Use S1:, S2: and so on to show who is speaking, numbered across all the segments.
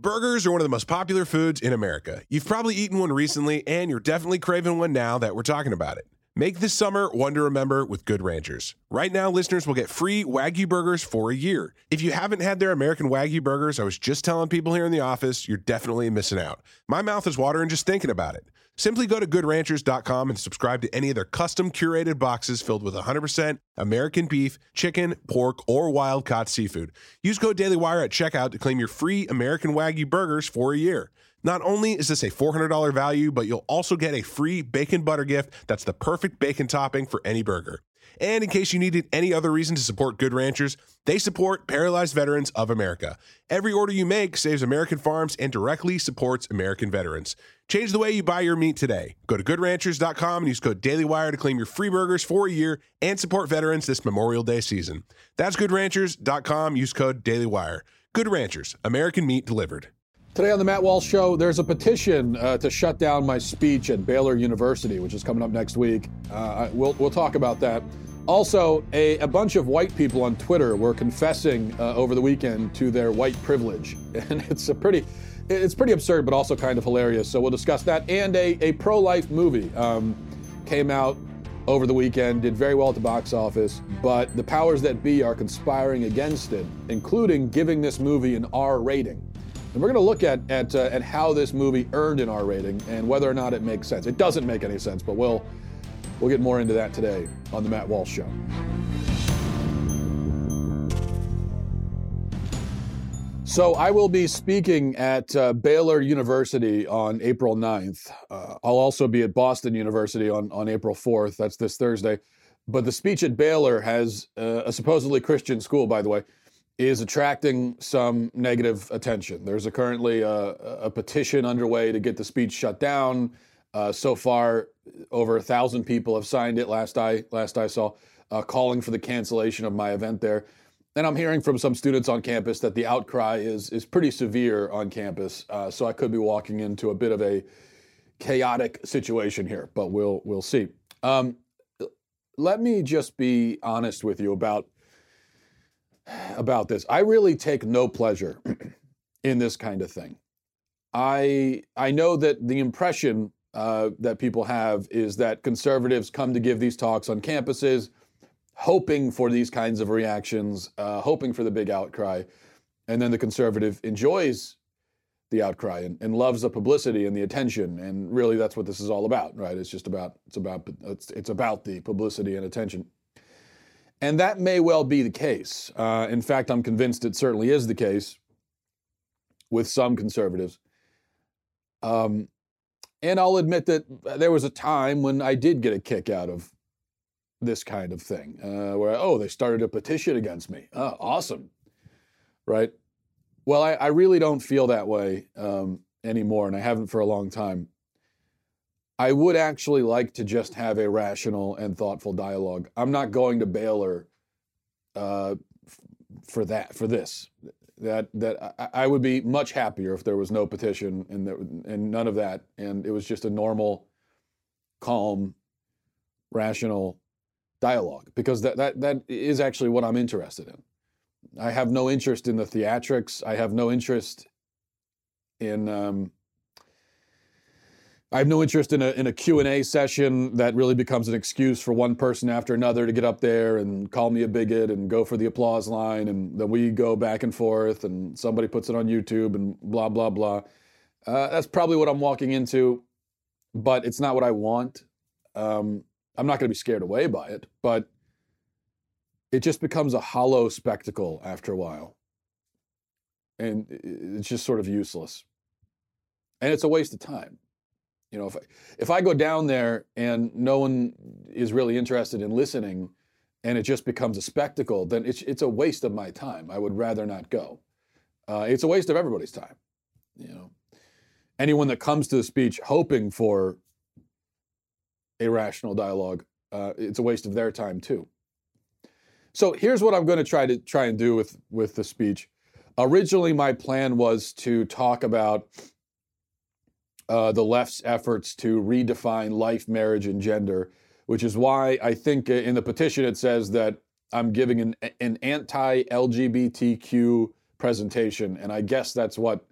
S1: Burgers are one of the most popular foods in America. You've probably eaten one recently, and you're definitely craving one now that we're talking about it. Make this summer one to remember with Good Ranchers. Right now, listeners will get free Wagyu burgers for a year. If you haven't had their American Wagyu burgers, I was just telling people here in the office, you're definitely missing out. My mouth is watering just thinking about it. Simply go to goodranchers.com and subscribe to any of their custom curated boxes filled with 100% American beef, chicken, pork, or wild-caught seafood. Use code DailyWire at checkout to claim your free American Wagyu burgers for a year. Not only is this a $400 value, but you'll also get a free bacon butter gift that's the perfect bacon topping for any burger. And in case you needed any other reason to support Good Ranchers, they support Paralyzed Veterans of America. Every order you make saves American farms and directly supports American veterans. Change the way you buy your meat today. Go to goodranchers.com and use code DailyWire to claim your free burgers for a year and support veterans this Memorial Day season. That's goodranchers.com. Use code DailyWire. Good Ranchers, American meat delivered.
S2: Today on the Matt Walsh Show, there's a petition to shut down my speech at Baylor University, which is coming up next week. We'll talk about that. Also, a bunch of white people on Twitter were confessing over the weekend to their white privilege, and it's pretty absurd, but also kind of hilarious. So we'll discuss that. And a pro-life movie came out over the weekend, did very well at the box office, but the powers that be are conspiring against it, including giving this movie an R rating. And we're going to look at how this movie earned an R rating and whether or not it makes sense. It doesn't make any sense, but we'll get more into that today on the Matt Walsh Show. So I will be speaking at Baylor University on April 9th. I'll also be at Boston University on April 4th. That's this Thursday. But the speech at Baylor has a supposedly Christian school, by the way, is attracting some negative attention. There's currently a petition underway to get the speech shut down. So far, over 1,000 people have signed it. Last I saw, calling for the cancellation of my event there. And I'm hearing from some students on campus that the outcry is pretty severe on campus. So I could be walking into a bit of a chaotic situation here, but we'll see. Let me just be honest with you about this. I really take no pleasure in this kind of thing. I know that the impression that people have is that conservatives come to give these talks on campuses, hoping for these kinds of reactions, hoping for the big outcry, and then the conservative enjoys the outcry and loves the publicity and the attention, and really that's what this is all about, right? It's about the publicity and attention. And that may well be the case. In fact, I'm convinced it certainly is the case with some conservatives. And I'll admit that there was a time when I did get a kick out of this kind of thing, where, they started a petition against me. Oh, awesome, right? Well, I really don't feel that way anymore, and I haven't for a long time. I would actually like to just have a rational and thoughtful dialogue. I'm not going to Baylor for this. That I would be much happier if there was no petition and none of that, and it was just a normal, calm, rational dialogue, because that is actually what I'm interested in. I have no interest in the theatrics. I have no interest in a Q&A session that really becomes an excuse for one person after another to get up there and call me a bigot and go for the applause line, and then we go back and forth and somebody puts it on YouTube and blah, blah, blah. That's probably what I'm walking into, but it's not what I want. I'm not going to be scared away by it, but it just becomes a hollow spectacle after a while. And it's just sort of useless. And it's a waste of time. You know, if I go down there and no one is really interested in listening and it just becomes a spectacle, then it's a waste of my time. I would rather not go. It's a waste of everybody's time. You know, anyone that comes to the speech hoping for a rational dialogue, it's a waste of their time too. So here's what I'm going to try and do with the speech. Originally, my plan was to talk about the left's efforts to redefine life, marriage, and gender, which is why I think in the petition it says that I'm giving an anti-LGBTQ presentation, and I guess that's what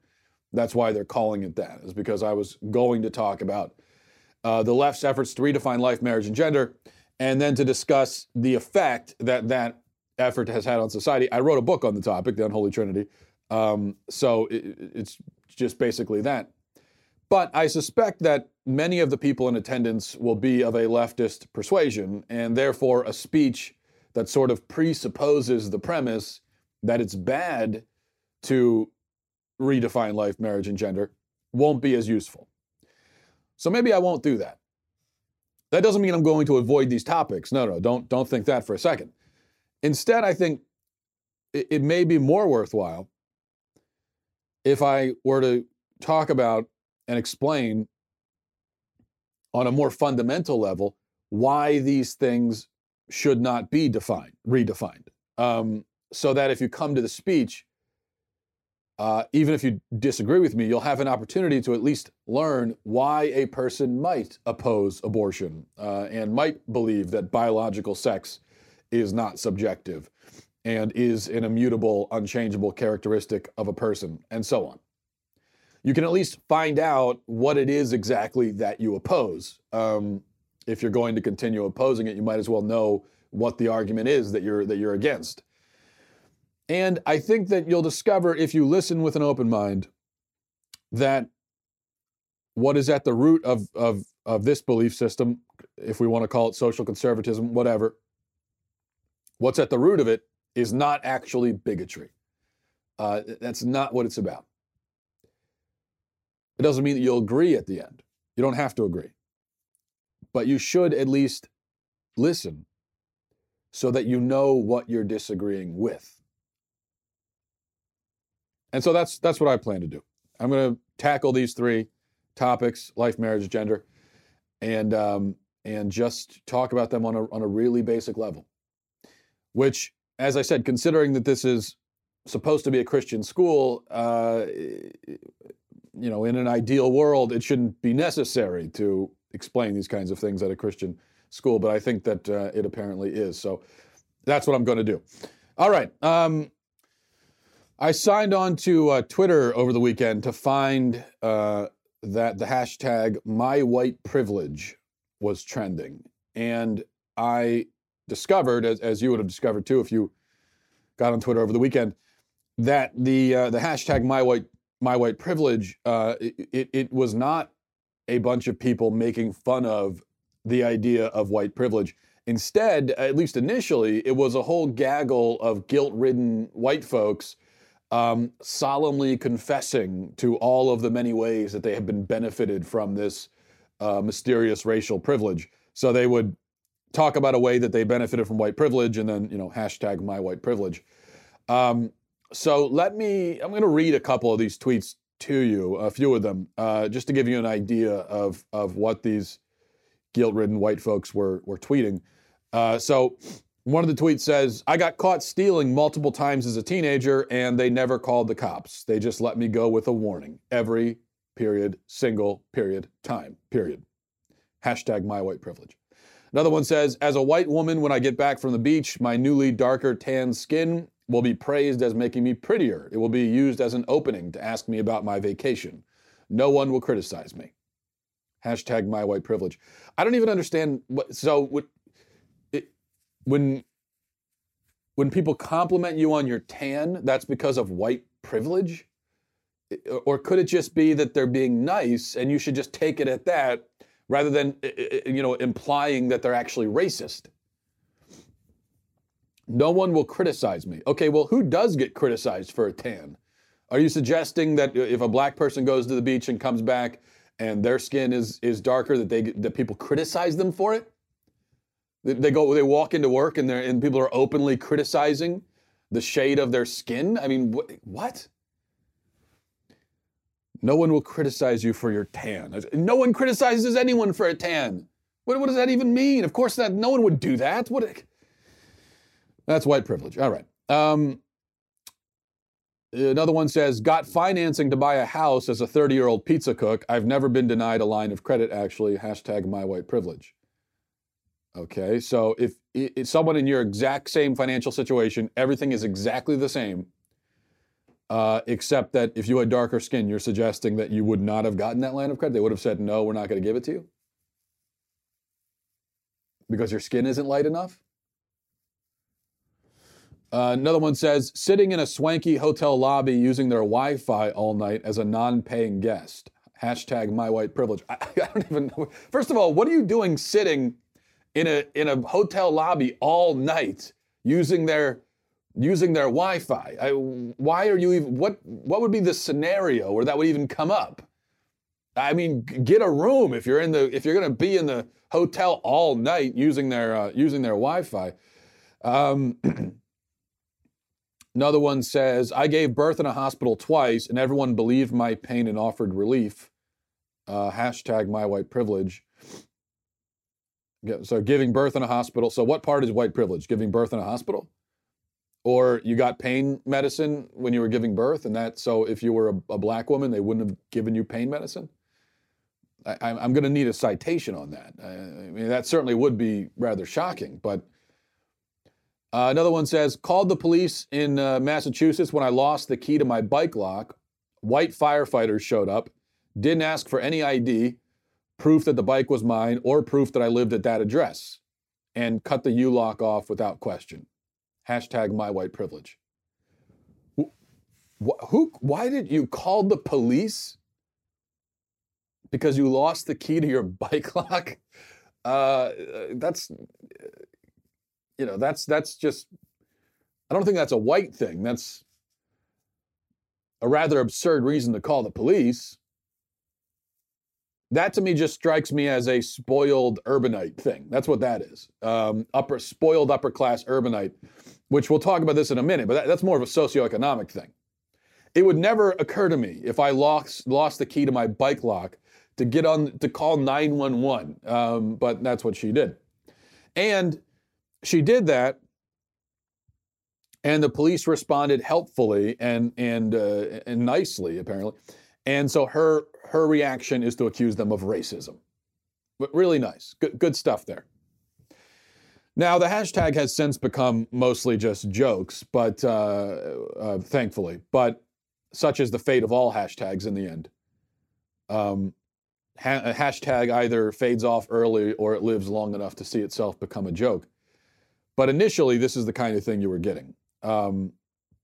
S2: That's why they're calling it that, is because I was going to talk about the left's efforts to redefine life, marriage, and gender, and then to discuss the effect that that effort has had on society. I wrote a book on the topic, The Unholy Trinity, so it's just basically that. But I suspect that many of the people in attendance will be of a leftist persuasion, and therefore a speech that sort of presupposes the premise that it's bad to redefine life, marriage, and gender won't be as useful. So maybe I won't do that. That doesn't mean I'm going to avoid these topics. No, don't think that for a second. Instead, I think it may be more worthwhile if I were to talk about and explain on a more fundamental level why these things should not be redefined. So that if you come to the speech, even if you disagree with me, you'll have an opportunity to at least learn why a person might oppose abortion and might believe that biological sex is not subjective and is an immutable, unchangeable characteristic of a person, and so on. You can at least find out what it is exactly that you oppose. If you're going to continue opposing it, you might as well know what the argument is that you're against. And I think that you'll discover, if you listen with an open mind, that what is at the root of this belief system, if we want to call it social conservatism, whatever, what's at the root of it is not actually bigotry. That's not what it's about. It doesn't mean that you'll agree at the end. You don't have to agree. But you should at least listen so that you know what you're disagreeing with. And so that's what I plan to do. I'm going to tackle these three topics: life, marriage, gender, and just talk about them on a really basic level. Which, as I said, considering that this is supposed to be a Christian school, in an ideal world, it shouldn't be necessary to explain these kinds of things at a Christian school. But I think that it apparently is. So that's what I'm going to do. All right. I signed on to Twitter over the weekend to find that the hashtag #MyWhitePrivilege was trending. And I discovered, as you would have discovered too if you got on Twitter over the weekend, that the hashtag #MyWhitePrivilege, it was not a bunch of people making fun of the idea of white privilege. Instead, at least initially, it was a whole gaggle of guilt-ridden white folks solemnly confessing to all of the many ways that they have been benefited from this mysterious racial privilege. So they would talk about a way that they benefited from white privilege and then, hashtag #MyWhitePrivilege. So I'm going to read a couple of these tweets to you, a few of them, just to give you an idea of what these guilt-ridden white folks were tweeting. So one of the tweets says, "I got caught stealing multiple times as a teenager and they never called the cops. They just let me go with a warning. Every period, single period, time, period. Hashtag #MyWhitePrivilege." Another one says, "As a white woman, when I get back from the beach, my newly darker tan skin will be praised as making me prettier. It will be used as an opening to ask me about my vacation. No one will criticize me. Hashtag #MyWhitePrivilege." I don't even understand when people compliment you on your tan, that's because of white privilege? Or could it just be that they're being nice and you should just take it at that rather than, implying that they're actually racist? No one will criticize me. Okay, well, who does get criticized for a tan? Are you suggesting that if a black person goes to the beach and comes back and their skin is darker, that people criticize them for it? They walk into work and people are openly criticizing the shade of their skin? I mean, what? No one will criticize you for your tan. No one criticizes anyone for a tan. What does that even mean? Of course, no one would do that. That's white privilege. All right. Another one says, "Got financing to buy a house as a 30-year-old pizza cook. I've never been denied a line of credit, actually. Hashtag #MyWhitePrivilege." Okay, so if someone in your exact same financial situation, everything is exactly the same, except that if you had darker skin, you're suggesting that you would not have gotten that line of credit. They would have said, no, we're not going to give it to you because your skin isn't light enough. Another one says, sitting in a swanky hotel lobby using their Wi-Fi all night as a non-paying guest. Hashtag my white privilege. I don't even know. First of all, what are you doing sitting in a hotel lobby all night using their Wi-Fi? Why are you even, what would be the scenario where that would even come up? I mean, get a room if you're going to be in the hotel all night using their Wi-Fi. Another one says, I gave birth in a hospital twice and everyone believed my pain and offered relief. Hashtag my white privilege. So giving birth in a hospital. So what part is white privilege? Giving birth in a hospital? Or you got pain medicine when you were giving birth, and so if you were a black woman, they wouldn't have given you pain medicine? I'm going to need a citation on that. I mean, that certainly would be rather shocking, but another one says, called the police in Massachusetts when I lost the key to my bike lock. White firefighters showed up, didn't ask for any ID, proof that the bike was mine, or proof that I lived at that address, and cut the U-lock off without question. Hashtag my white privilege. Why did you call the police? Because you lost the key to your bike lock? That's just, I don't think that's a white thing. That's a rather absurd reason to call the police. That to me just strikes me as a spoiled urbanite thing. That's what that is. Spoiled upper class urbanite, which we'll talk about this in a minute, but that's more of a socioeconomic thing. It would never occur to me if I lost the key to my bike lock to call 911, but that's what she did. And she did that, and the police responded helpfully and nicely, apparently. And so her reaction is to accuse them of racism. But really nice. Good stuff there. Now, the hashtag has since become mostly just jokes, but thankfully. But such is the fate of all hashtags in the end. A hashtag either fades off early or it lives long enough to see itself become a joke. But initially, this is the kind of thing you were getting. And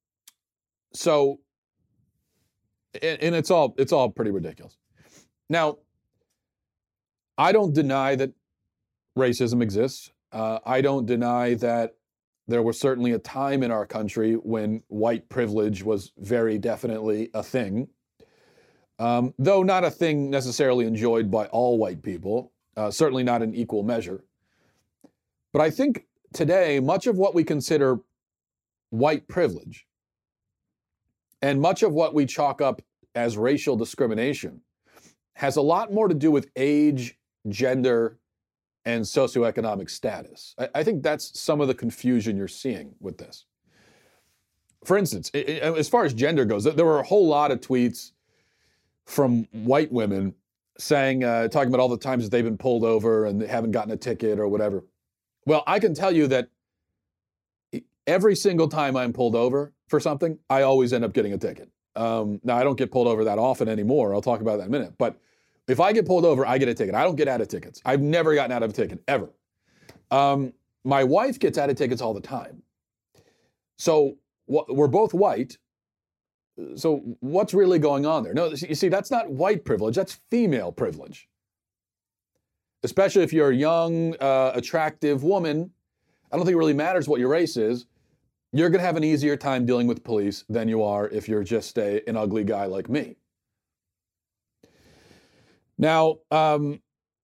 S2: it's all pretty ridiculous. Now, I don't deny that racism exists. I don't deny that there was certainly a time in our country when white privilege was very definitely a thing, though not a thing necessarily enjoyed by all white people, certainly not in equal measure. But I think today, much of what we consider white privilege and much of what we chalk up as racial discrimination has a lot more to do with age, gender, and socioeconomic status. I think that's some of the confusion you're seeing with this. For instance, as far as gender goes, there were a whole lot of tweets from white women saying, talking about all the times that they've been pulled over and they haven't gotten a ticket or whatever. Well, I can tell you that every single time I'm pulled over for something, I always end up getting a ticket. Now, I don't get pulled over that often anymore. I'll talk about that in a minute. But if I get pulled over, I get a ticket. I don't get out of tickets. I've never gotten out of a ticket, ever. My wife gets out of tickets all the time. So we're both white. So what's really going on there? No, you see, that's not white privilege. That's female privilege. Especially if you're a young, attractive woman. I don't think it really matters what your race is. You're going to have an easier time dealing with police than you are if you're just an ugly guy like me. Now, so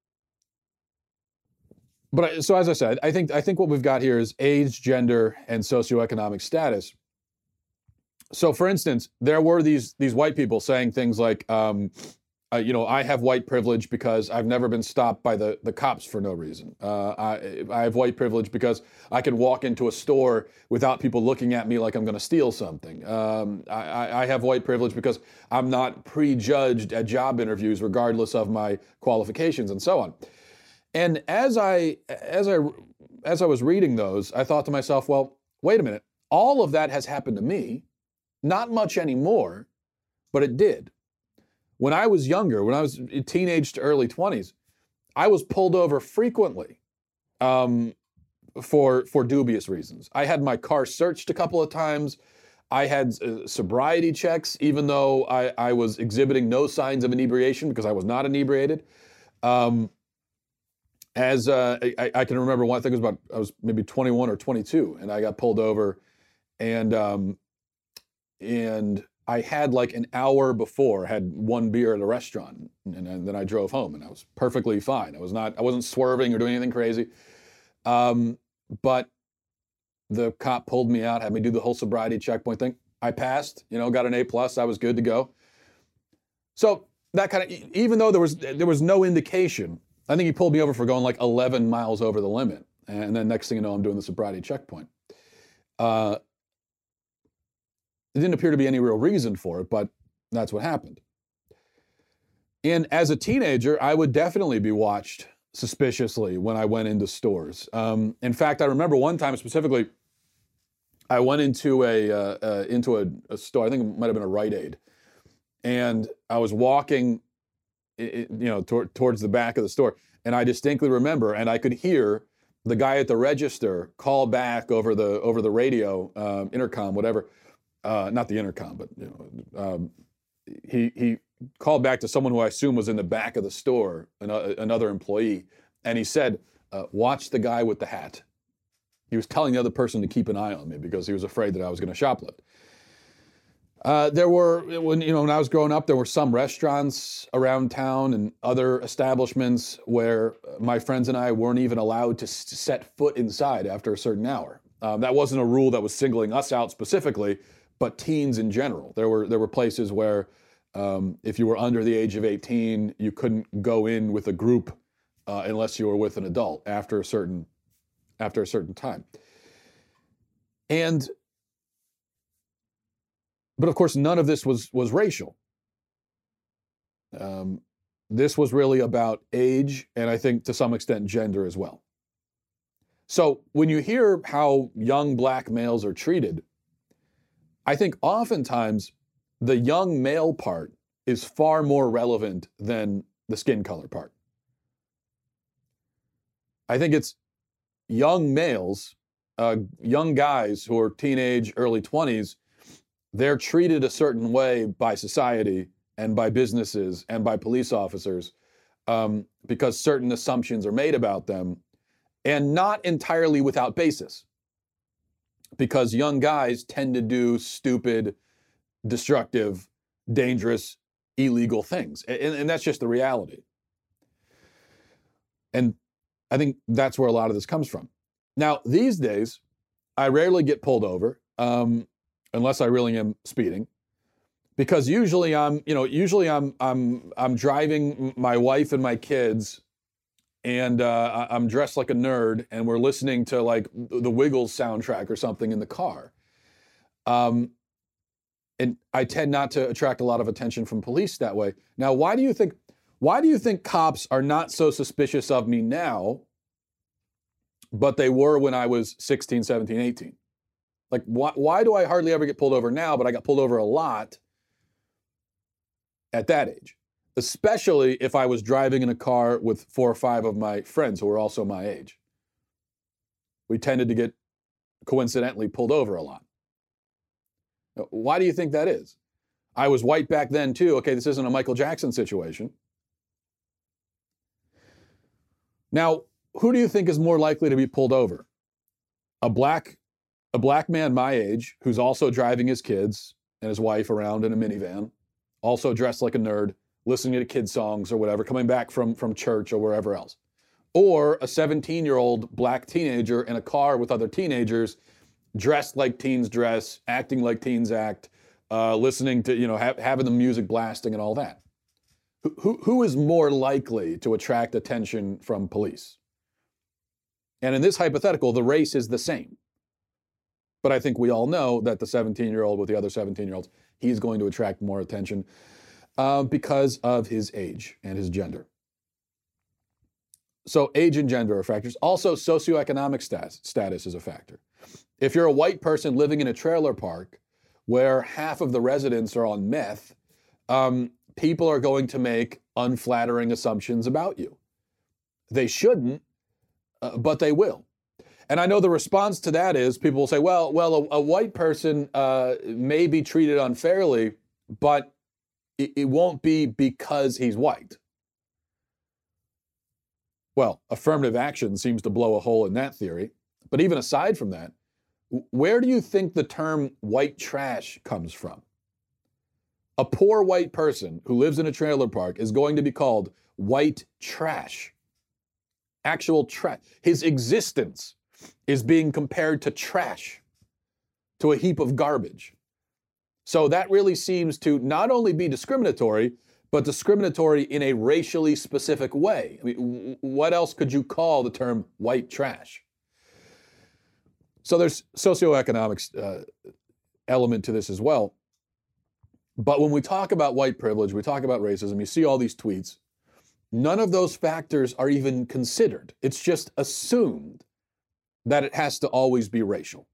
S2: as I said, I think what we've got here is age, gender, and socioeconomic status. So, for instance, there were these white people saying things like, I have white privilege because I've never been stopped by the cops for no reason. I have white privilege because I can walk into a store without people looking at me like I'm going to steal something. I have white privilege because I'm not prejudged at job interviews regardless of my qualifications and so on. And as I was reading those, I thought to myself, well, wait a minute. All of that has happened to me. Not much anymore, but it did. When I was younger, when I was teenage to early 20s, I was pulled over frequently for dubious reasons. I had my car searched a couple of times. I had sobriety checks, even though I was exhibiting no signs of inebriation because I was not inebriated. I can remember one, I think I was maybe 21 or 22, and I got pulled over, and I had like an hour before, had one beer at a restaurant, and then I drove home, and I was perfectly fine. I wasn't swerving or doing anything crazy. But the cop pulled me out, had me do the whole sobriety checkpoint thing. I passed, got an A+, I was good to go. So that kind of, even though there was no indication, I think he pulled me over for going like 11 miles over the limit. And then next thing you know, I'm doing the sobriety checkpoint. There didn't appear to be any real reason for it, but that's what happened. And as a teenager, I would definitely be watched suspiciously when I went into stores. In fact, I remember one time specifically, I went into a store. I think it might have been a Rite Aid, and I was walking, towards the back of the store, and I distinctly remember, and I could hear the guy at the register call back over the radio, intercom, whatever. Not the intercom, but he called back to someone who I assume was in the back of the store, another employee, and he said, "Watch the guy with the hat." He was telling the other person to keep an eye on me because he was afraid that I was going to shoplift. When I was growing up, there were some restaurants around town and other establishments where my friends and I weren't even allowed to set foot inside after a certain hour. That wasn't a rule that was singling us out specifically, but teens in general. There were places where if you were under the age of 18, you couldn't go in with a group unless you were with an adult after a certain time. But of course, none of this was racial. This was really about age, and I think to some extent gender as well. So when you hear how young black males are treated, I think oftentimes the young male part is far more relevant than the skin color part. I think it's young males, young guys who are teenage, early 20s, they're treated a certain way by society and by businesses and by police officers because certain assumptions are made about them, and not entirely without basis. Because young guys tend to do stupid, destructive, dangerous, illegal things. And that's just the reality. And I think that's where a lot of this comes from. Now, these days, I rarely get pulled over, unless I really am speeding, because usually I'm driving my wife and my kids, and I'm dressed like a nerd, and we're listening to like the Wiggles soundtrack or something in the car. And I tend not to attract a lot of attention from police that way. Now, why do you think cops are not so suspicious of me now, but they were when I was 16, 17, 18? Like, why do I hardly ever get pulled over now, but I got pulled over a lot at that age? Especially if I was driving in a car with 4 or 5 of my friends who were also my age. We tended to get coincidentally pulled over a lot. Now, why do you think that is? I was white back then too. Okay, this isn't a Michael Jackson situation. Now, who do you think is more likely to be pulled over? A black man my age who's also driving his kids and his wife around in a minivan, also dressed like a nerd, listening to kid songs or whatever, coming back from church or wherever else. Or a 17-year-old black teenager in a car with other teenagers, dressed like teens dress, acting like teens act, listening to, having the music blasting and all that. Who is more likely to attract attention from police? And in this hypothetical, the race is the same. But I think we all know that the 17-year-old with the other 17-year-olds, he's going to attract more attention because of his age and his gender. So age and gender are factors. Also, socioeconomic status is a factor. If you're a white person living in a trailer park where half of the residents are on meth, people are going to make unflattering assumptions about you. They shouldn't, but they will. And I know the response to that is people will say, well, a white person may be treated unfairly, but it won't be because he's white. Well, affirmative action seems to blow a hole in that theory. But even aside from that, where do you think the term white trash comes from? A poor white person who lives in a trailer park is going to be called white trash. Actual trash. His existence is being compared to trash, to a heap of garbage. So that really seems to not only be discriminatory, but discriminatory in a racially specific way. I mean, what else could you call the term white trash? So there's socioeconomic element to this as well. But when we talk about white privilege, we talk about racism, you see all these tweets, none of those factors are even considered. It's just assumed that it has to always be racial.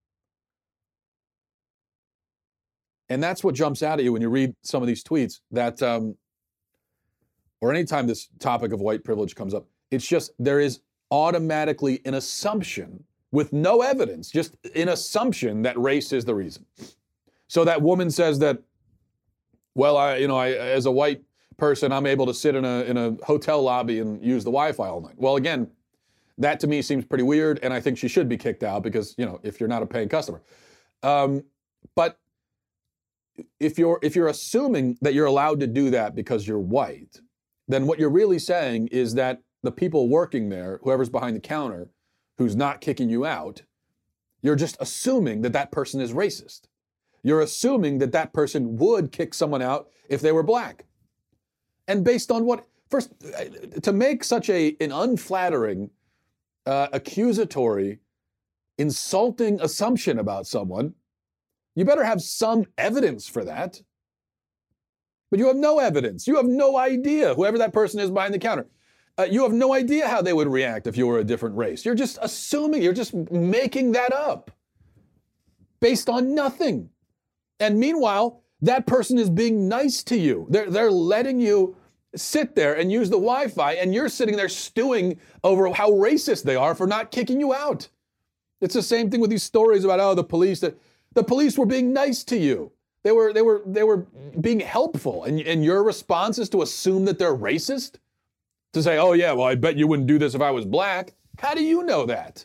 S2: And that's what jumps out at you when you read some of these tweets, that, or anytime this topic of white privilege comes up, it's just there is automatically an assumption with no evidence, just an assumption that race is the reason. So that woman says that, well, I as a white person, I'm able to sit in a hotel lobby and use the Wi-Fi all night. Well, again, that to me seems pretty weird, and I think she should be kicked out because, if you're not a paying customer. But if you're assuming that you're allowed to do that because you're white, then what you're really saying is that the people working there, whoever's behind the counter, who's not kicking you out, you're just assuming that that person is racist. You're assuming that that person would kick someone out if they were black. And based on what? First, to make such an unflattering, accusatory, insulting assumption about someone, you better have some evidence for that. But you have no evidence. You have no idea, whoever that person is behind the counter. You have no idea how they would react if you were a different race. You're just assuming, you're just making that up based on nothing. And meanwhile, that person is being nice to you. They're letting you sit there and use the Wi-Fi, and you're sitting there stewing over how racist they are for not kicking you out. It's the same thing with these stories about, the police were being nice to you. They were being helpful, and your response is to assume that they're racist? To say, oh yeah, well, I bet you wouldn't do this if I was black. How do you know that?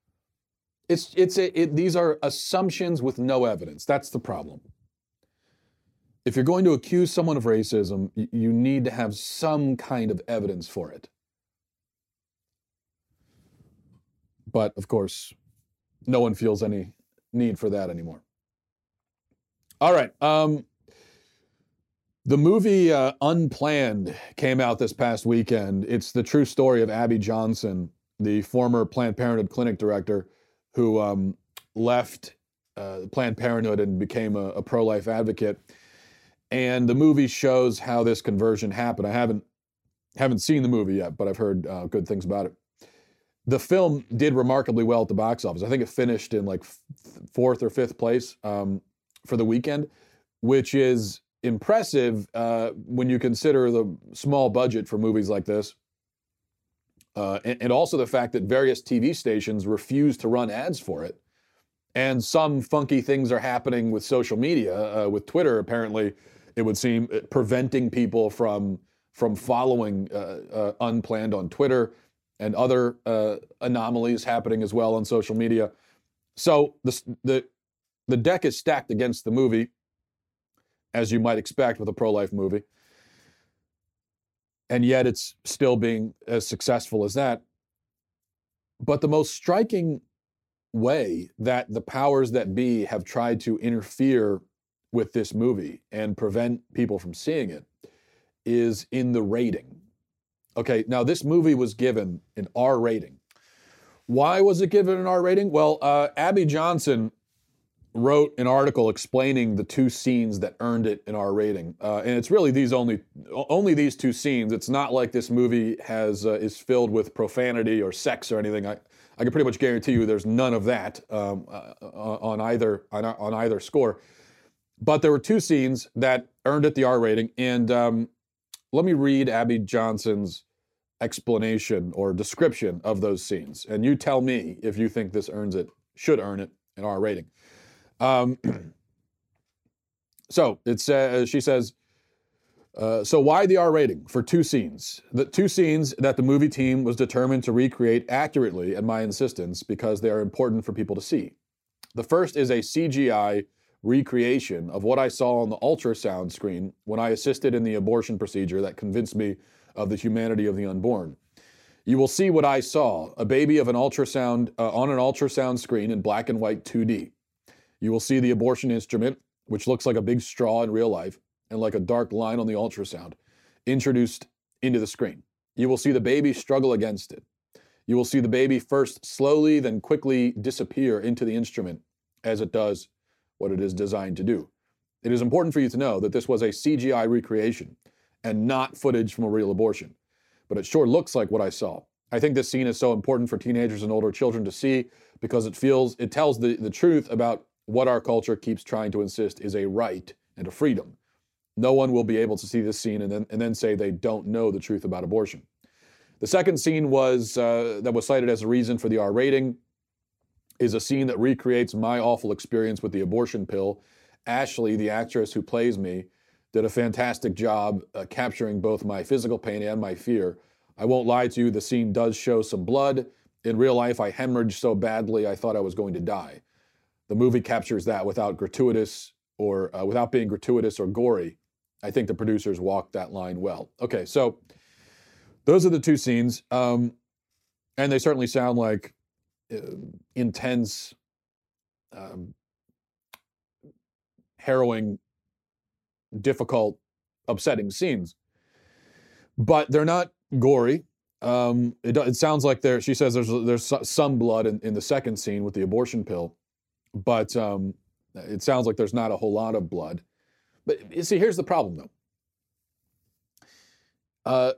S2: These are assumptions with no evidence. That's the problem. If you're going to accuse someone of racism, you need to have some kind of evidence for it. But of course, no one feels any need for that anymore. All right. The movie Unplanned came out this past weekend. It's the true story of Abby Johnson, the former Planned Parenthood clinic director who left Planned Parenthood and became a pro-life advocate. And the movie shows how this conversion happened. I haven't seen the movie yet, but I've heard good things about it. The film did remarkably well at the box office. I think it finished in like fourth or fifth place for the weekend, which is impressive when you consider the small budget for movies like this. And also the fact that various TV stations refuse to run ads for it. And some funky things are happening with social media, with Twitter, apparently, it would seem, preventing people from following Unplanned on Twitter, and other anomalies happening as well on social media. So the deck is stacked against the movie, as you might expect with a pro-life movie. And yet it's still being as successful as that. But the most striking way that the powers that be have tried to interfere with this movie and prevent people from seeing it is in the rating. Okay, now this movie was given an R rating. Why was it given an R rating? Well, Abby Johnson wrote an article explaining the two scenes that earned it an R rating, and it's really only these two scenes. It's not like this movie is filled with profanity or sex or anything. I can pretty much guarantee you there's none of that on either score. But there were two scenes that earned it the R rating. And let me read Abby Johnson's explanation or description of those scenes. And you tell me if you think this should earn it an R rating. So she says, so why the R rating for two scenes? The two scenes that the movie team was determined to recreate accurately at my insistence because they are important for people to see. The first is a CGI recreation of what I saw on the ultrasound screen when I assisted in the abortion procedure that convinced me of the humanity of the unborn. You will see what I saw, a baby of an ultrasound on an ultrasound screen in black and white 2D. You will see the abortion instrument, which looks like a big straw in real life and like a dark line on the ultrasound, introduced into the screen. You will see the baby struggle against it. You will see the baby first slowly, then quickly disappear into the instrument as it does what it is designed to do. It is important for you to know that this was a CGI recreation and not footage from a real abortion, but it sure looks like what I saw. I think this scene is so important for teenagers and older children to see because it tells the truth about what our culture keeps trying to insist is a right and a freedom. No one will be able to see this scene and then say they don't know the truth about abortion. The second scene that was cited as a reason for the R rating is a scene that recreates my awful experience with the abortion pill. Ashley, the actress who plays me, did a fantastic job capturing both my physical pain and my fear. I won't lie to you, the scene does show some blood. In real life, I hemorrhaged so badly I thought I was going to die. The movie captures that without being gratuitous or gory. I think the producers walked that line well. Okay, so those are the two scenes, and they certainly sound like intense, harrowing, difficult, upsetting scenes. But they're not gory. It sounds like she says there's some blood in the second scene with the abortion pill, but it sounds like there's not a whole lot of blood. But you see, here's the problem, though.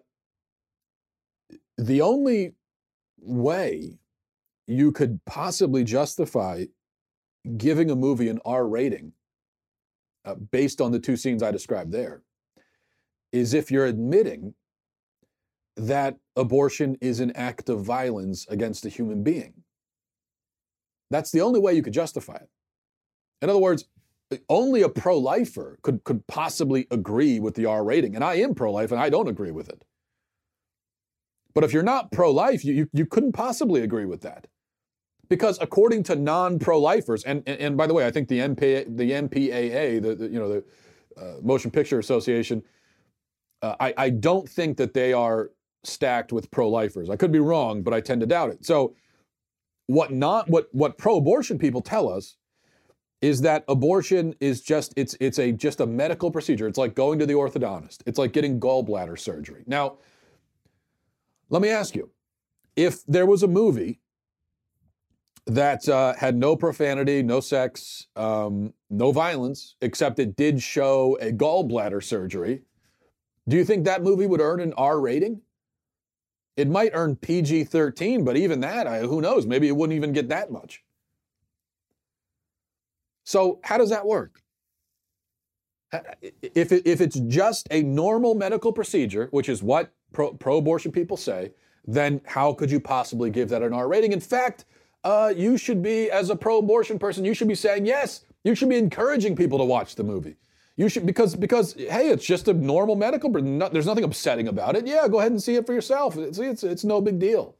S2: The only way you could possibly justify giving a movie an R rating based on the two scenes I described there is if you're admitting that abortion is an act of violence against a human being. That's the only way you could justify it. In other words, only a pro-lifer could possibly agree with the R rating. And I am pro-life and I don't agree with it. But if you're not pro-life, you couldn't possibly agree with that. Because according to non-pro-lifers, and by the way, I think the MPAA, the Motion Picture Association, I don't think that they are stacked with pro-lifers. I could be wrong, but I tend to doubt it. So what pro-abortion people tell us is that abortion is just a medical procedure. It's like going to the orthodontist. It's like getting gallbladder surgery. Now, let me ask you, if there was a movie that had no profanity, no sex, no violence, except it did show a gallbladder surgery, do you think that movie would earn an R rating? It might earn PG-13, but even that, who knows? Maybe it wouldn't even get that much. So how does that work? If it's just a normal medical procedure, which is what pro-abortion people say, then how could you possibly give that an R rating? In fact, you should be, as a pro-abortion person, you should be saying, yes, you should be encouraging people to watch the movie. You should, because hey, it's just a normal medical, there's nothing upsetting about it. Yeah, go ahead and see it for yourself. It's no big deal.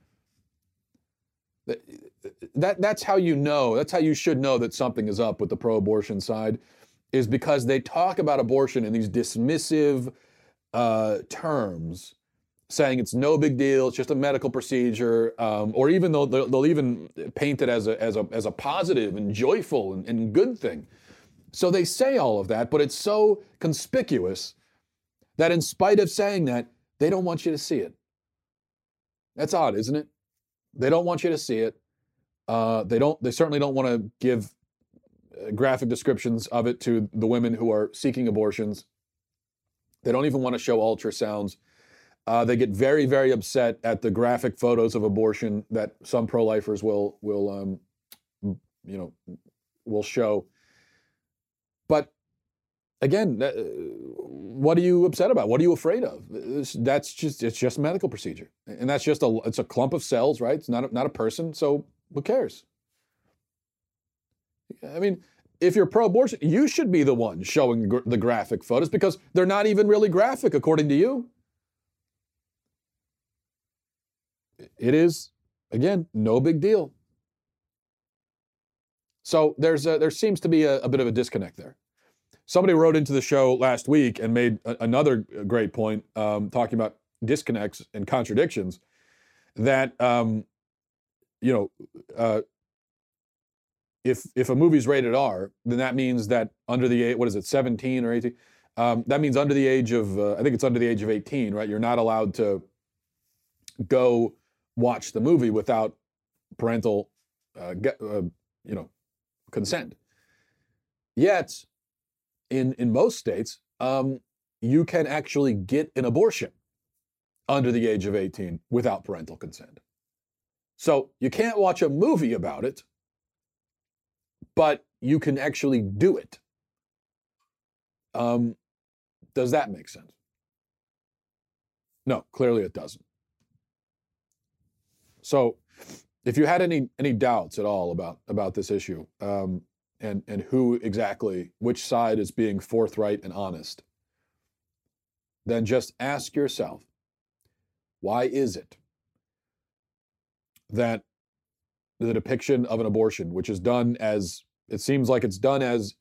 S2: That's how you know, that's how you should know that something is up with the pro-abortion side, is because they talk about abortion in these dismissive terms, saying it's no big deal, it's just a medical procedure, or even though they'll even paint it as a positive and joyful and good thing. So they say all of that, but it's so conspicuous that in spite of saying that, they don't want you to see it. That's odd, isn't it? They don't want you to see it. They certainly don't want to give graphic descriptions of it to the women who are seeking abortions. They don't even want to show ultrasounds. They get very, very upset at the graphic photos of abortion that some pro-lifers will show. But again, what are you upset about? What are you afraid of? It's just a medical procedure, and that's just it's a clump of cells, right? It's not a person, so who cares? I mean, if you're pro-abortion, you should be the one showing the graphic photos because they're not even really graphic according to you. It is, again, no big deal. So there seems to be a bit of a disconnect there. Somebody wrote into the show last week and made another great point, talking about disconnects and contradictions, that if a movie's rated R, then that means that under the age, 17 or 18? That means under the age of, I think it's under the age of 18, right? You're not allowed to go watch the movie without parental, consent. Yet, in most states, you can actually get an abortion under the age of 18 without parental consent. So you can't watch a movie about it, but you can actually do it. Does that make sense? No, clearly it doesn't. So if you had any doubts at all about this issue, and who exactly, which side is being forthright and honest, then just ask yourself, why is it that the depiction of an abortion, which is done as, it seems like it's done as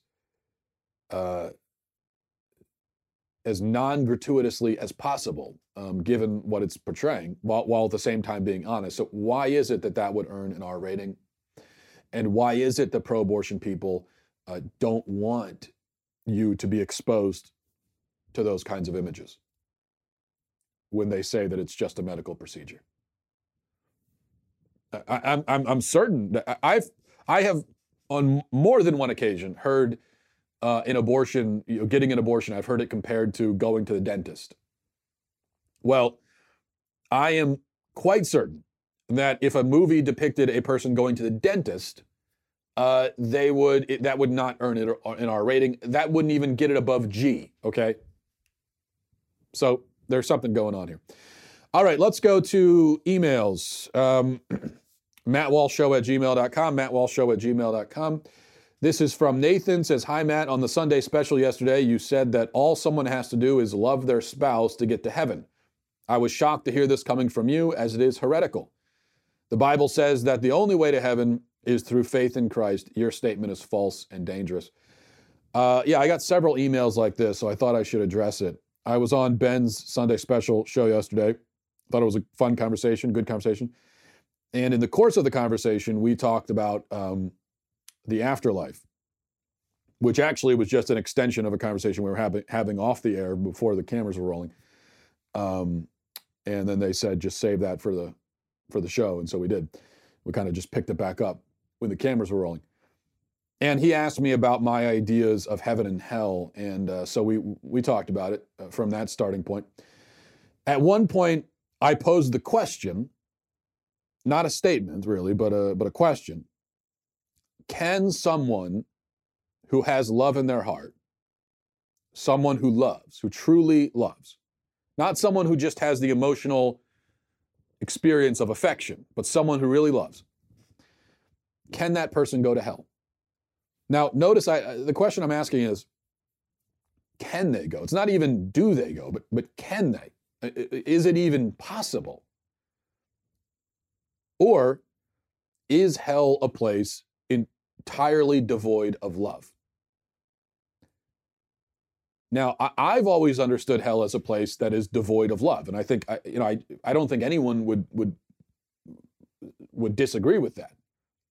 S2: non-gratuitously as possible, given what it's portraying, while at the same time being honest. So why is it that would earn an R rating? And why is it that pro-abortion people don't want you to be exposed to those kinds of images when they say that it's just a medical procedure? I'm certain that I have on more than one occasion heard an abortion, getting an abortion, I've heard it compared to going to the dentist. Well, I am quite certain that if a movie depicted a person going to the dentist, that would not earn it an R rating. That wouldn't even get it above G, okay? So there's something going on here. All right, let's go to emails. MattWalshShow@gmail.com, MattWalshShow@gmail.com. This is from Nathan, says, hi, Matt. On the Sunday special yesterday, you said that all someone has to do is love their spouse to get to heaven. I was shocked to hear this coming from you, as it is heretical. The Bible says that the only way to heaven is through faith in Christ. Your statement is false and dangerous. Yeah, I got several emails like this, so I thought I should address it. I was on Ben's Sunday special show yesterday. Thought it was a fun conversation, good conversation. And in the course of the conversation, we talked about the afterlife, which actually was just an extension of a conversation we were having off the air before the cameras were rolling. And then they said, just save that for the show. And so we did. We kind of just picked it back up when the cameras were rolling. And he asked me about my ideas of heaven and hell. And so we talked about it from that starting point. At one point, I posed the question, not a statement really, but a question. Can someone who has love in their heart, someone who loves, who truly loves, not someone who just has the emotional experience of affection, but someone who really loves, can that person go to hell? Now, notice the question I'm asking is, can they go? It's not even do they go, but can they? Is it even possible? Or is hell a place entirely devoid of love? Now, I've always understood hell as a place that is devoid of love, and I think I don't think anyone would disagree with that.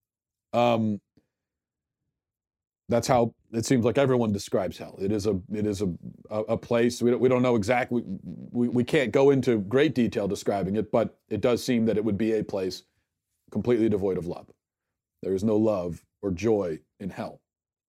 S2: That's how it seems like everyone describes hell. It is a place we don't know exactly. We can't go into great detail describing it, but it does seem that it would be a place completely devoid of love. There is no love or joy in hell.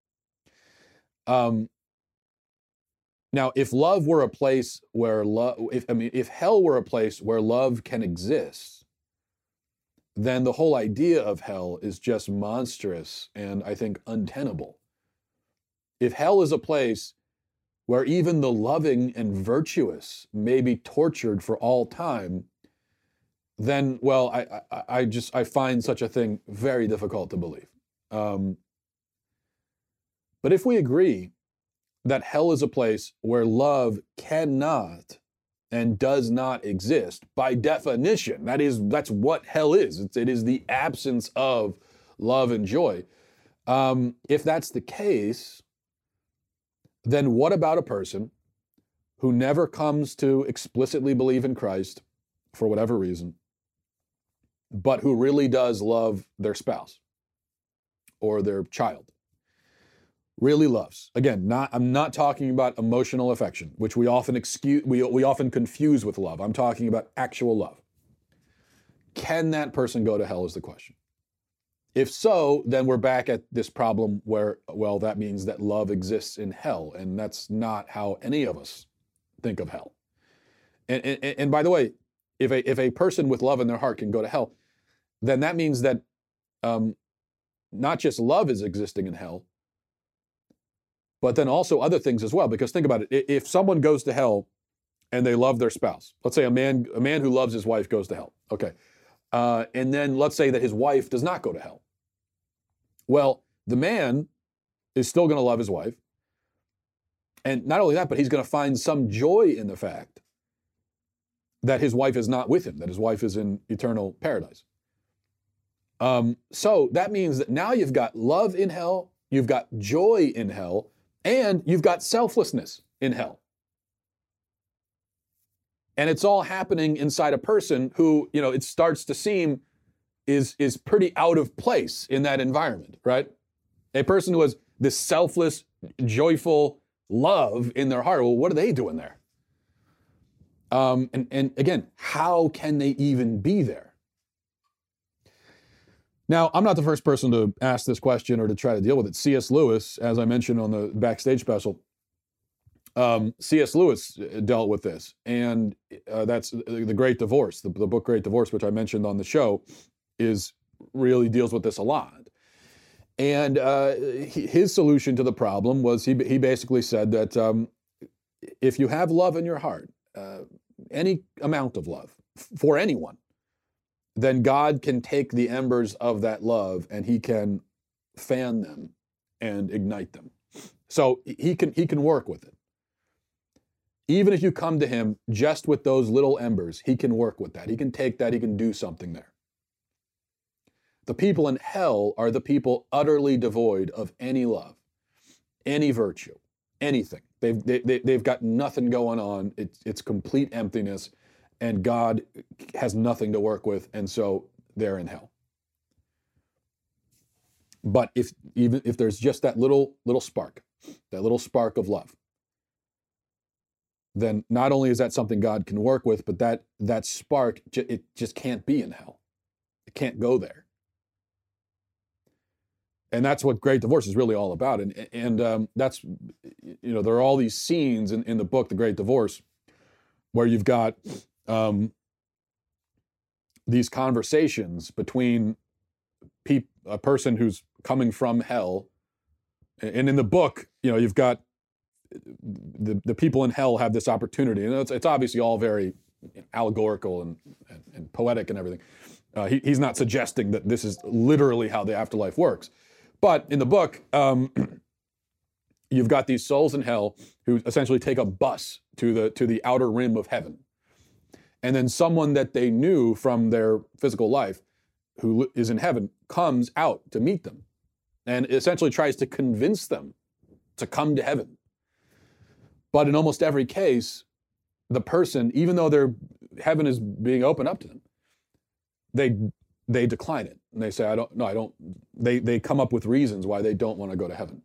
S2: Now, if love were a place where if hell were a place where love can exist, then the whole idea of hell is just monstrous and I think untenable. if hell is a place where even the loving and virtuous may be tortured for all time, then, well, I find such a thing very difficult to believe. But if we agree that hell is a place where love cannot and does not exist, by definition, that's what hell is. It is the absence of love and joy. If that's the case, then what about a person who never comes to explicitly believe in Christ for whatever reason, but who really does love their spouse or their child? Really loves. Again, I'm not talking about emotional affection, which we often we often confuse with love. I'm talking about actual love. Can that person go to hell is the question. If so, then we're back at this problem where, well, that means that love exists in hell, and that's not how any of us think of hell. And by the way, if a person with love in their heart can go to hell, then that means that not just love is existing in hell, but then also other things as well. Because think about it, if someone goes to hell and they love their spouse, let's say a man who loves his wife goes to hell, okay, and then let's say that his wife does not go to hell. Well, the man is still going to love his wife, and not only that, but he's going to find some joy in the fact that his wife is not with him, that his wife is in eternal paradise. So that means that now you've got love in hell, you've got joy in hell, and you've got selflessness in hell. And it's all happening inside a person who, it starts to seem is pretty out of place in that environment, right? A person who has this selfless, joyful love in their heart, well, what are they doing there? And again, how can they even be there? Now, I'm not the first person to ask this question or to try to deal with it. C.S. Lewis, as I mentioned on the Backstage special, C.S. Lewis dealt with this, and that's The Great Divorce. The book Great Divorce, which I mentioned on the show, really deals with this a lot. And his solution to the problem was he basically said that if you have love in your heart, any amount of love for anyone, then God can take the embers of that love and he can fan them and ignite them. So he can work with it. Even if you come to him just with those little embers, he can work with that. He can take that, he can do something there. The people in hell are the people utterly devoid of any love, any virtue, anything. They've got nothing going on. It's complete emptiness. And God has nothing to work with, and so they're in hell. But if there's just that little spark, that little spark of love, then not only is that something God can work with, but that spark, it just can't be in hell. It can't go there. And that's what Great Divorce is really all about. And that's, there are all these scenes in the book, The Great Divorce, where you've got these conversations between a person who's coming from hell, and in the book, you've got the people in hell have this opportunity, and it's obviously all very allegorical and poetic and everything. He's not suggesting that this is literally how the afterlife works, but in the book, you've got these souls in hell who essentially take a bus to the outer rim of heaven. And then someone that they knew from their physical life who is in heaven comes out to meet them and essentially tries to convince them to come to heaven. But in almost every case, the person, even though their heaven is being opened up to them, they decline it. And they say, they come up with reasons why they don't want to go to heaven.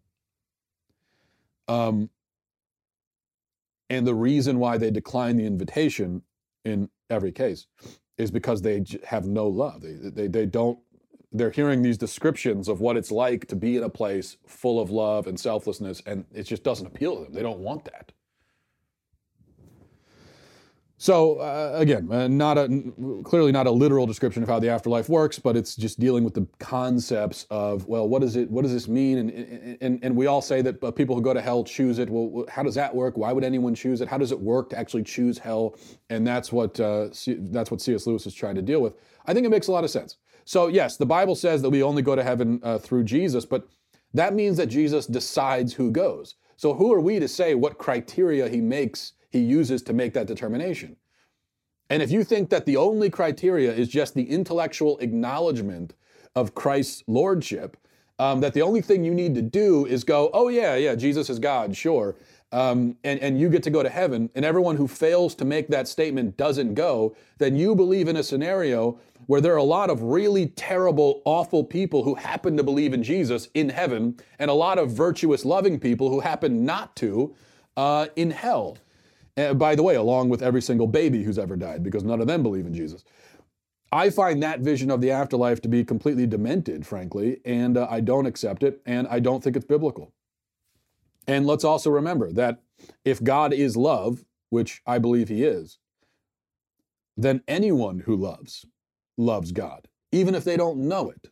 S2: And the reason why they decline the invitation in every case is because they have no love. They're hearing these descriptions of what it's like to be in a place full of love and selflessness, and it just doesn't appeal to them. They don't want that. So again, clearly not a literal description of how the afterlife works, but it's just dealing with the concepts of, well, what does this mean? And we all say that people who go to hell choose it. Well, how does that work? Why would anyone choose it? How does it work to actually choose hell? And that's what C.S. Lewis is trying to deal with. I think it makes a lot of sense. So yes, the Bible says that we only go to heaven through Jesus, but that means that Jesus decides who goes. So who are we to say what criteria he uses to make that determination? And if you think that the only criteria is just the intellectual acknowledgement of Christ's lordship, that the only thing you need to do is go, oh yeah, Jesus is God, sure, and you get to go to heaven, and everyone who fails to make that statement doesn't go, then you believe in a scenario where there are a lot of really terrible, awful people who happen to believe in Jesus in heaven, and a lot of virtuous, loving people who happen not to in hell. By the way, along with every single baby who's ever died, because none of them believe in Jesus. I find that vision of the afterlife to be completely demented, frankly, and I don't accept it, and I don't think it's biblical. And let's also remember that if God is love, which I believe he is, then anyone who loves God, even if they don't know it.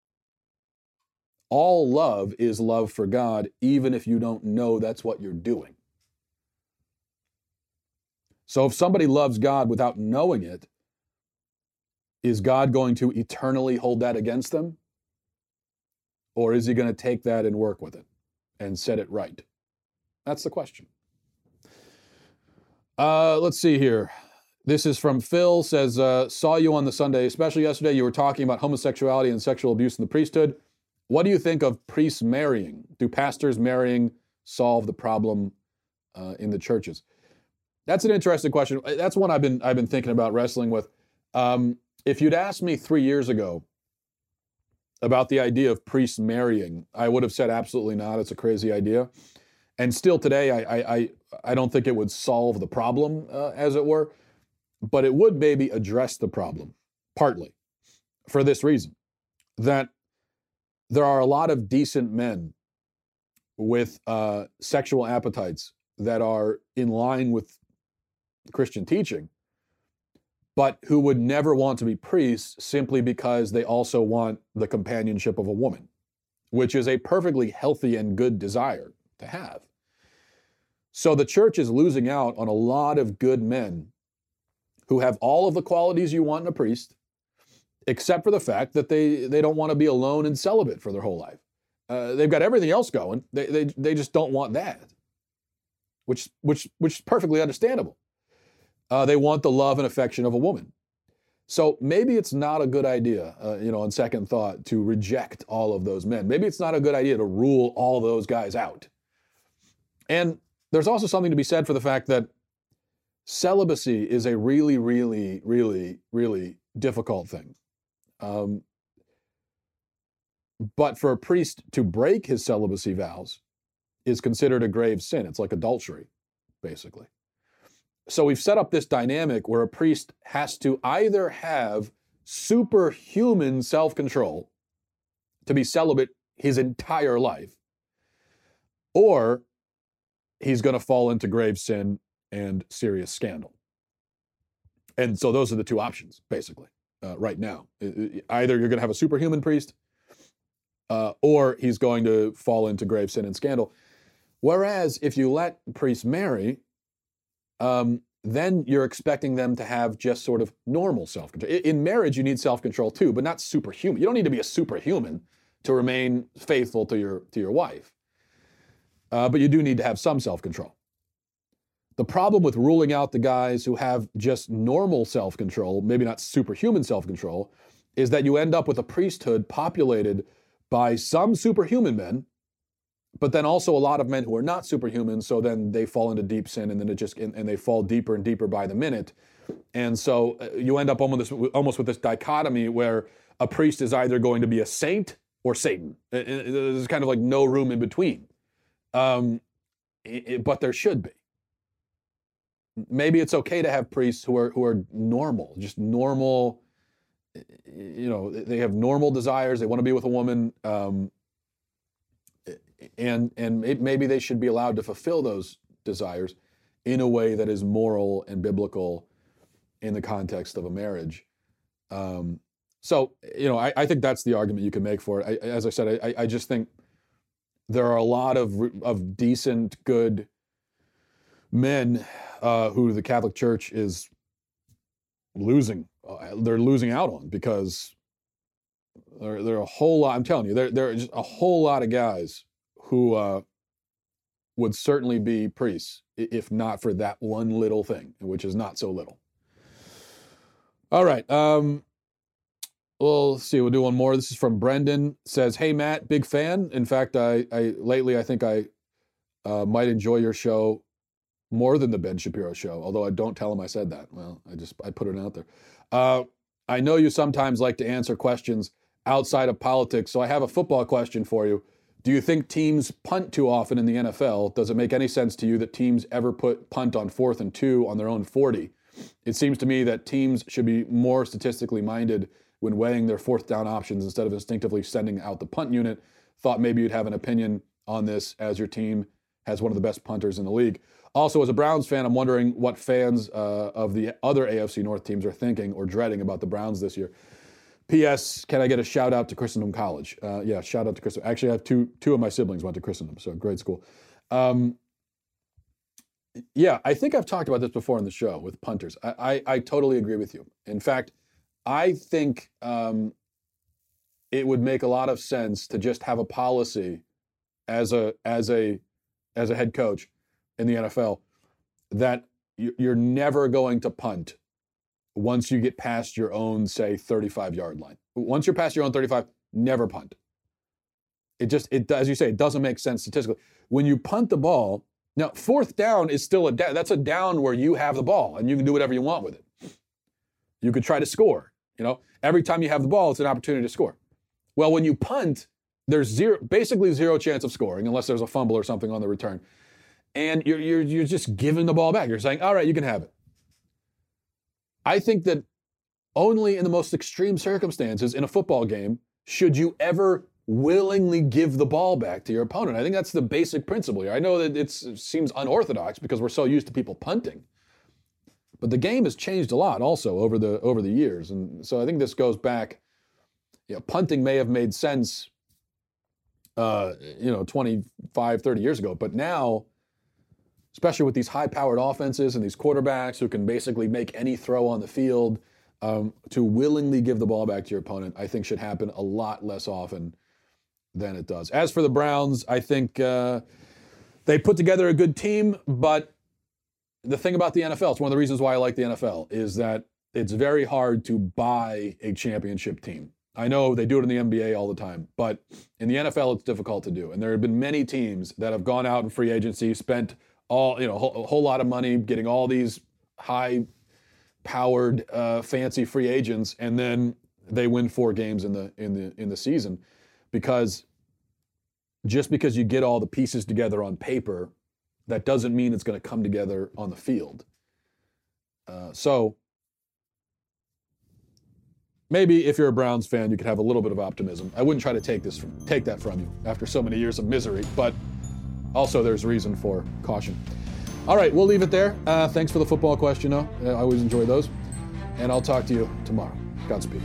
S2: All love is love for God, even if you don't know that's what you're doing. So if somebody loves God without knowing it, is God going to eternally hold that against them? Or is he going to take that and work with it and set it right? That's the question. Let's see here. This is from Phil, says, saw you on the Sunday, especially yesterday, you were talking about homosexuality and sexual abuse in the priesthood. What do you think of priests marrying? Do pastors marrying solve the problem in the churches? That's an interesting question. That's one I've been thinking about, wrestling with. If you'd asked me 3 years ago about the idea of priests marrying, I would have said absolutely not. It's a crazy idea. And still today, I don't think it would solve the problem, as it were, but it would maybe address the problem, partly, for this reason, that there are a lot of decent men with sexual appetites that are in line with Christian teaching, but who would never want to be priests simply because they also want the companionship of a woman, which is a perfectly healthy and good desire to have. So the church is losing out on a lot of good men who have all of the qualities you want in a priest, except for the fact that they don't want to be alone and celibate for their whole life. They've got everything else going. They just don't want that, which is perfectly understandable. They want the love and affection of a woman. So maybe it's not a good idea, on second thought, to reject all of those men. Maybe it's not a good idea to rule all those guys out. And there's also something to be said for the fact that celibacy is a really, really, really, really difficult thing. But for a priest to break his celibacy vows is considered a grave sin. It's like adultery, basically. So we've set up this dynamic where a priest has to either have superhuman self-control to be celibate his entire life, or he's going to fall into grave sin and serious scandal. And so those are the two options, basically, right now. Either you're going to have a superhuman priest, or he's going to fall into grave sin and scandal. Whereas if you let priests marry, then you're expecting them to have just sort of normal self-control. In marriage, you need self-control too, but not superhuman. You don't need to be a superhuman to remain faithful to your wife. But you do need to have some self-control. The problem with ruling out the guys who have just normal self-control, maybe not superhuman self-control, is that you end up with a priesthood populated by some superhuman men, but then also a lot of men who are not superhuman, so then they fall into deep sin, and then and they fall deeper and deeper by the minute. And so you end up almost with this dichotomy where a priest is either going to be a saint or Satan. There's kind of like no room in between. But there should be. Maybe it's okay to have priests who are normal, just normal, they have normal desires, they want to be with a woman, and maybe they should be allowed to fulfill those desires in a way that is moral and biblical in the context of a marriage. So, I think that's the argument you can make for it. As I said, I just think there are a lot of decent, good men who the Catholic Church is losing. They're losing out on because there are a whole lot. I'm telling you, there are just a whole lot of guys who would certainly be priests if not for that one little thing, which is not so little. All right. We'll see. We'll do one more. This is from Brendan. Says, "Hey Matt, big fan. In fact, I lately I think I might enjoy your show more than the Ben Shapiro show. Although I don't tell him I said that. Well, I put it out there. I know you sometimes like to answer questions outside of politics, so I have a football question for you. Do you think teams punt too often in the NFL? Does it make any sense to you that teams ever put punt on 4th and 2 on their own 40? It seems to me that teams should be more statistically minded when weighing their 4th down options instead of instinctively sending out the punt unit. Thought maybe you'd have an opinion on this as your team has one of the best punters in the league. Also, as a Browns fan, I'm wondering what fans of the other AFC North teams are thinking or dreading about the Browns this year. P.S. Can I get a shout out to Christendom College? Yeah, shout out to Christendom. Actually, I have two of my siblings went to Christendom, so great school. Yeah, I think I've talked about this before on the show with punters. I totally agree with you. In fact, I think it would make a lot of sense to just have a policy as a head coach in the NFL that you're never going to punt once you get past your own, say, 35-yard line. Once you're past your own 35, never punt. As you say, it doesn't make sense statistically. When you punt the ball, now 4th down is still that's a down where you have the ball and you can do whatever you want with it. You could try to score. Every time you have the ball, it's an opportunity to score. Well, when you punt, there's basically zero chance of scoring unless there's a fumble or something on the return. And you're just giving the ball back. You're saying, all right, you can have it. I think that only in the most extreme circumstances in a football game should you ever willingly give the ball back to your opponent. I think that's the basic principle here. I know that it seems unorthodox because we're so used to people punting. But the game has changed a lot also over the years. And so I think this goes back, punting may have made sense, 25, 30 years ago. But now, especially with these high-powered offenses and these quarterbacks who can basically make any throw on the field, to willingly give the ball back to your opponent, I think should happen a lot less often than it does. As for the Browns, I think they put together a good team, but the thing about the NFL, it's one of the reasons why I like the NFL, is that it's very hard to buy a championship team. I know they do it in the NBA all the time, but in the NFL, it's difficult to do. And there have been many teams that have gone out in free agency, spent a whole lot of money getting all these high-powered, fancy free agents, and then they win 4 games in the season because you get all the pieces together on paper, that doesn't mean it's going to come together on the field. So maybe if you're a Browns fan, you could have a little bit of optimism. I wouldn't try to take that from you after so many years of misery, but also there's reason for caution. All right, we'll leave it there. Thanks for the football question, though. I always enjoy those. And I'll talk to you tomorrow. Godspeed.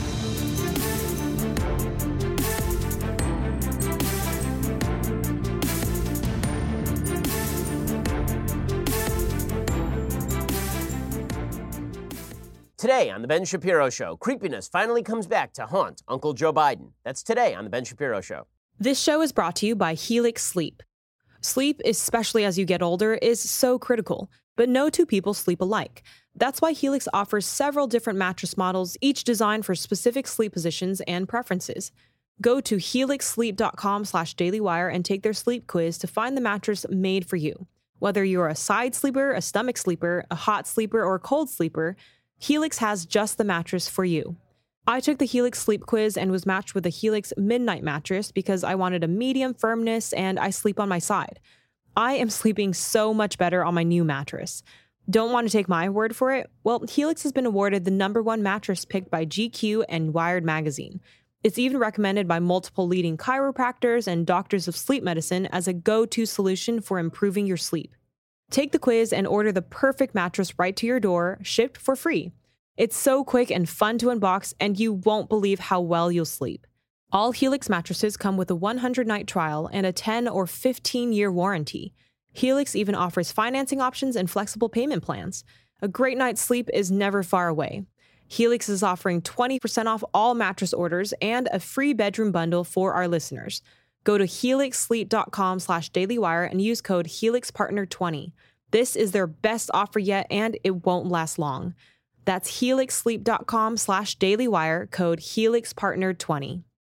S3: Today on The Ben Shapiro Show, creepiness finally comes back to haunt Uncle Joe Biden. That's today on The Ben Shapiro Show.
S4: This show is brought to you by Helix Sleep. Sleep, especially as you get older, is so critical, but no two people sleep alike. That's why Helix offers several different mattress models, each designed for specific sleep positions and preferences. Go to helixsleep.com/dailywire and take their sleep quiz to find the mattress made for you. Whether you're a side sleeper, a stomach sleeper, a hot sleeper, or a cold sleeper, Helix has just the mattress for you. I took the Helix sleep quiz and was matched with the Helix Midnight mattress because I wanted a medium firmness and I sleep on my side. I am sleeping so much better on my new mattress. Don't want to take my word for it? Well, Helix has been awarded the #1 mattress picked by GQ and Wired magazine. It's even recommended by multiple leading chiropractors and doctors of sleep medicine as a go-to solution for improving your sleep. Take the quiz and order the perfect mattress right to your door, shipped for free. It's so quick and fun to unbox, and you won't believe how well you'll sleep. All Helix mattresses come with a 100-night trial and a 10 or 15-year warranty. Helix even offers financing options and flexible payment plans. A great night's sleep is never far away. Helix is offering 20% off all mattress orders and a free bedroom bundle for our listeners. Go to helixsleep.com/dailywire and use code HelixPartner20. This is their best offer yet, and it won't last long. That's helixsleep.com/dailywire, code HelixPartner20.